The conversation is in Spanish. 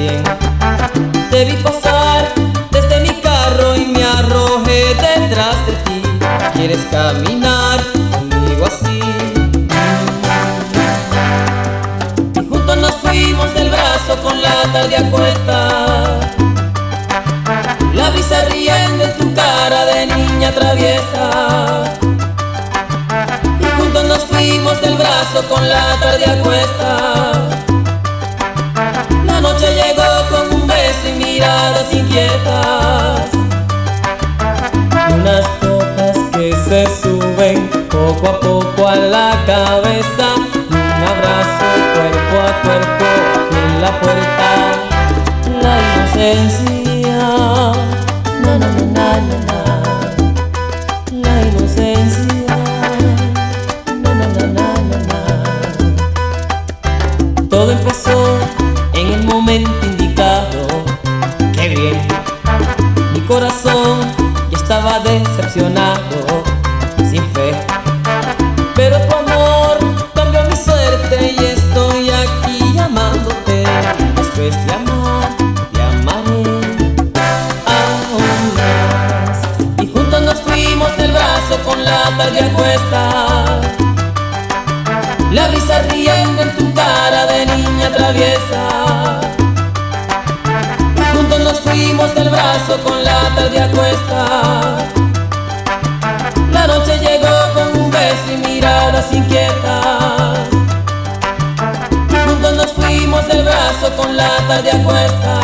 bien. Te vi pasar desde mi carro y me arrojé detrás de ti. ¿Quieres caminar conmigo así? Y juntos nos fuimos del brazo con la tarde a cuestas, la brisa riendo en tu cara de niña traviesa. Y juntos nos fuimos del brazo con la tarde a cuestas. La noche llegó con un beso y miradas inquietas, y unas copas que se suben poco a poco a la cabeza, y un abrazo cuerpo a cuerpo en la puerta. La inocencia, na na na na na na. La inocencia, na na na na na na. Todo empezó en el momento indicado. ¡Qué bien! Mi corazón ya estaba decepcionado, sin fe, pero tu amor cambió mi suerte y estoy aquí llamándote. Después de amar, te amaré aún más. Y juntos nos fuimos del brazo con la tarde a cuestas, la brisa riendo en tu cara de niña traviesa. Y juntos nos fuimos del brazo con la tarde a cuestas. La noche llegó con un beso y miradas inquietas. Y juntos nos fuimos del brazo con la tarde a cuestas.